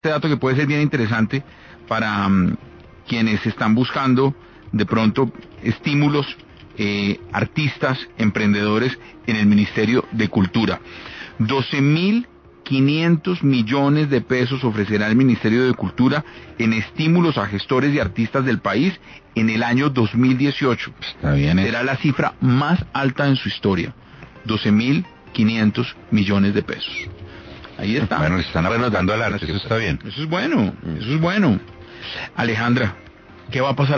dato que puede ser bien interesante para quienes están buscando de pronto estímulos, artistas, emprendedores en el Ministerio de Cultura. 12.500 millones de pesos ofrecerá el Ministerio de Cultura en estímulos a gestores y artistas del país en el año 2018. Está bien, Será la cifra más alta en su historia. 12.500 millones de pesos. Ahí está. Bueno, le están apostando al arte, eso está bien. Eso es bueno, eso es bueno. Alejandra, ¿qué va a pasar